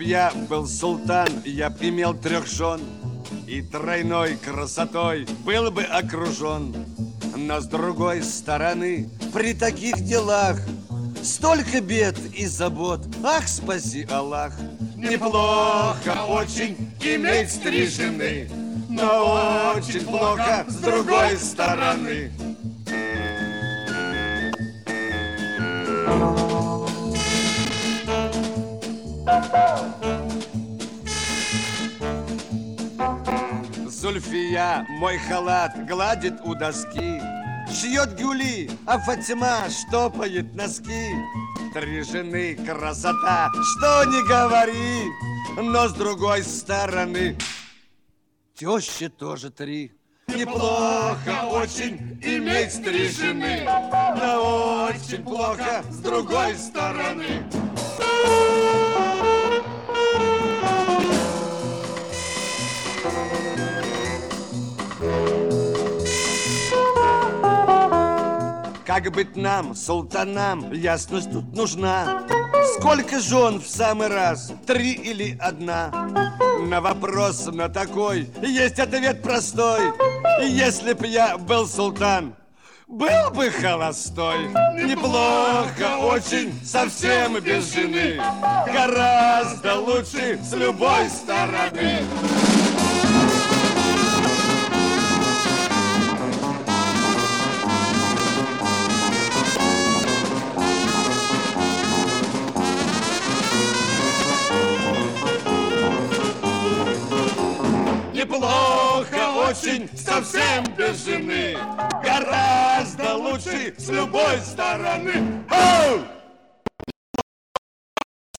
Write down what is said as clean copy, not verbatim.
я был султан, я б имел 3 жен, и тройной красотой был бы окружен. Но с другой стороны, при таких делах столько бед и забот, ах, спаси Аллах. Неплохо очень иметь 3 жены, но очень плохо с другой стороны. Зульфия мой халат гладит у доски, шьет гюли, а Фатима штопает носки. 3 жены красота, что не говори, но с другой стороны тещи тоже 3. Неплохо очень иметь 3 жены, но очень плохо с другой стороны. Как быть нам, султанам, ясность тут нужна. Сколько жен в самый раз, 3 или 1? На вопрос на такой есть ответ простой. Если б я был султан, был бы холостой. Неплохо очень, совсем без жены, гораздо лучше с любой стороны. Неплохо очень, совсем без жены, гораздо лучше с любой стороны. Оу!